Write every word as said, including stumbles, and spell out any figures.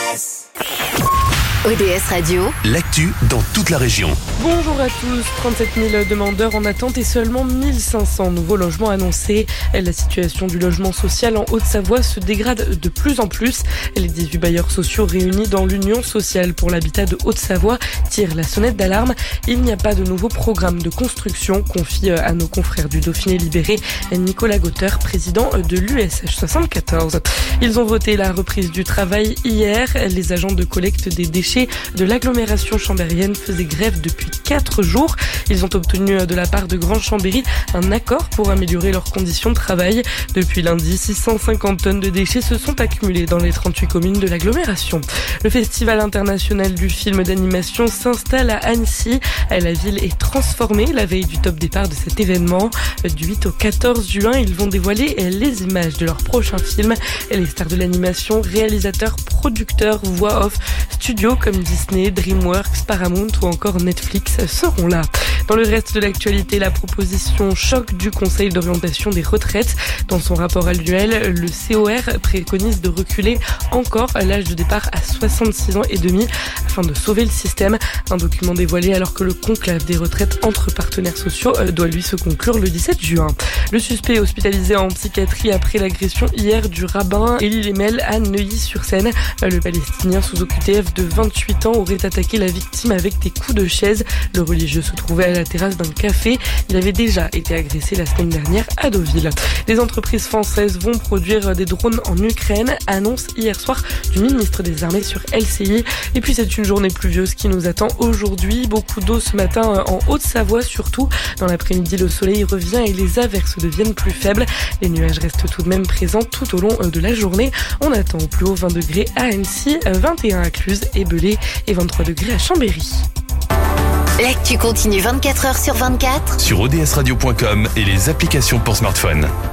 S. O D S Radio, l'actu dans toute la région. Bonjour à tous, trente-sept mille demandeurs en attente et seulement mille cinq cents nouveaux logements annoncés. La situation du logement social en Haute-Savoie se dégrade de plus en plus. Les dix-huit bailleurs sociaux réunis dans l'Union sociale pour l'habitat de Haute-Savoie tirent la sonnette d'alarme. Il n'y a pas de nouveau programme de construction, confie à nos confrères du Dauphiné libéré Nicolas Gauteur, président de l'U S H soixante-quatorze. Ils ont voté la reprise du travail hier. Les agents de collecte des déchets de l'agglomération chambérienne faisaient grève depuis quatre jours. Ils ont obtenu de la part de Grand Chambéry un accord pour améliorer leurs conditions de travail. Depuis lundi, six cent cinquante tonnes de déchets se sont accumulées dans les trente-huit communes de l'agglomération. Le Festival international du film d'animation s'installe à Annecy. La ville est transformée la veille du top départ de cet événement. Du huit au quatorze juin, ils vont dévoiler les images de leur prochain film. Les stars de l'animation, réalisateurs, producteurs, voix off, studios comme Disney, DreamWorks, Paramount ou encore Netflix seront là. Dans le reste de l'actualité, la proposition choc du Conseil d'orientation des retraites. Dans son rapport annuel, le C O R préconise de reculer encore l'âge de départ à soixante-six ans et demi afin de sauver le système. Un document dévoilé alors que le conclave des retraites entre partenaires sociaux doit lui se conclure le dix-sept juin. Le suspect est hospitalisé en psychiatrie après l'agression hier du rabbin Elie Lemel à Neuilly-sur-Seine. Le Palestinien sous O Q T F de vingt-huit ans aurait attaqué la victime avec des coups de chaise. Le religieux se trouvait à la terrasse d'un café. Il avait déjà été agressé la semaine dernière à Deauville. Les entreprises françaises vont produire des drones en Ukraine, annonce hier soir du ministre des Armées sur L C I. Et puis c'est une journée pluvieuse qui nous attend aujourd'hui. Beaucoup d'eau ce matin en Haute-Savoie surtout. Dans l'après-midi, le soleil revient et les averses deviennent plus faibles. Les nuages restent tout de même présents tout au long de la journée. On attend au plus haut vingt degrés à Annecy, vingt et un à Cluse et Belay et vingt-trois degrés à Chambéry. l'actu continue vingt-quatre heures sur vingt-quatre Sur o d s radio point com et les applications pour smartphone.